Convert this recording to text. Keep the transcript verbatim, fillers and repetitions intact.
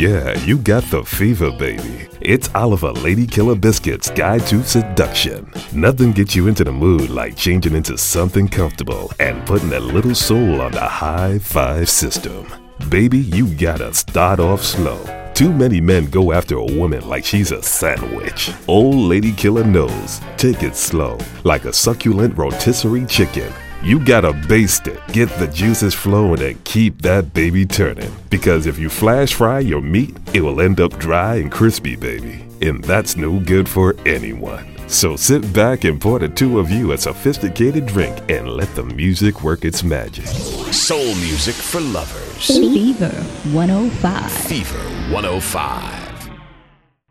yeah, you got the fever, baby. It's Oliver Lady Killer Biscuit's Guide to Seduction. Nothing gets you into the mood like changing into something comfortable and putting a little soul on the high five system. Baby, you gotta start off slow. Too many men go after a woman like she's a sandwich. Old Lady Killer knows. Take it slow, like a succulent rotisserie chicken. You gotta baste it, get the juices flowing, and keep that baby turning. Because if you flash fry your meat, it will end up dry and crispy, baby. And that's no good for anyone. So sit back and pour the two of you a sophisticated drink and let the music work its magic. Soul music for lovers. Fever one oh five. Fever one oh five.